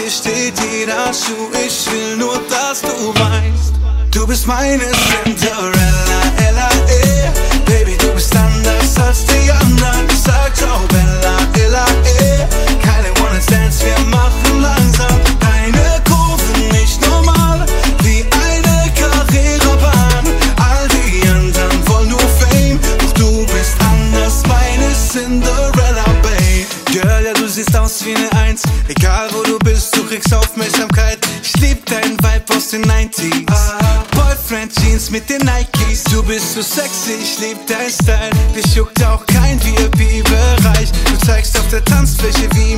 dir steht jeder Schuh. Ich will nur, dass du weißt, du bist meine Cinderella, Ella, Baby, du bist anders als die anderen. Ich sag ciao, Bella, Ella, keine One-Night-Stands, wir machen langsam deine Kurven nicht normal, wie eine Carrera-Bahn. All die anderen wollen nur Fame, doch du bist anders, meine Cinderella, babe. Girl, ja, du siehst aus wie eine Eins, egal wo du bist, du kriegst Aufmerksamkeit. Ich lieb deinen Vibe aus den 90s, Boyfriend Jeans mit den Nikes. Du bist so sexy, ich lieb dein Style, dich juckt auch kein VIP-Bereich. Du zeigst auf der Tanzfläche wie